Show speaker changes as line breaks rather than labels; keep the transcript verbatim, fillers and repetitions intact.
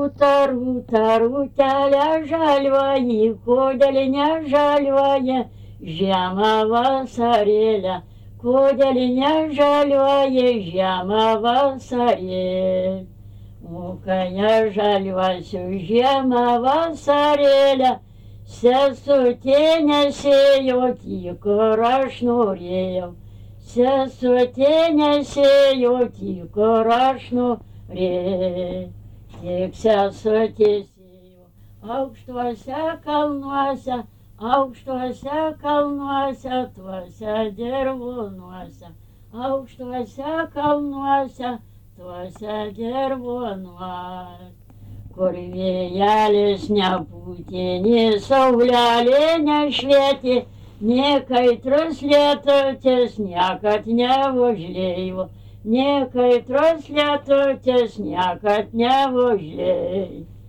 Rūta, rūta, rūtelė žaliuoji, kodėl nežaliuoja žiemą vasarėlę, kodėl nežaliuoja žiemą vasarėlę. O kai nežaliuosiu žiemą vasarėlę, sesutė nesėjo, tik kur aš norėjau. Sesutė nesėjo, tik kur aš norėjau. Tik sesutė sėjo aukštuose kalnuose, aukštuose kalnuose, tuose dirvonuose, aukštuose kalnuose, tuose dirvonuose. Kur vėjelis nepūtė, nė saulelė nešvietė, nė kaitrus lietutis niekad neužlėjo, nė kaitrus lietutis niekad neužlėjo.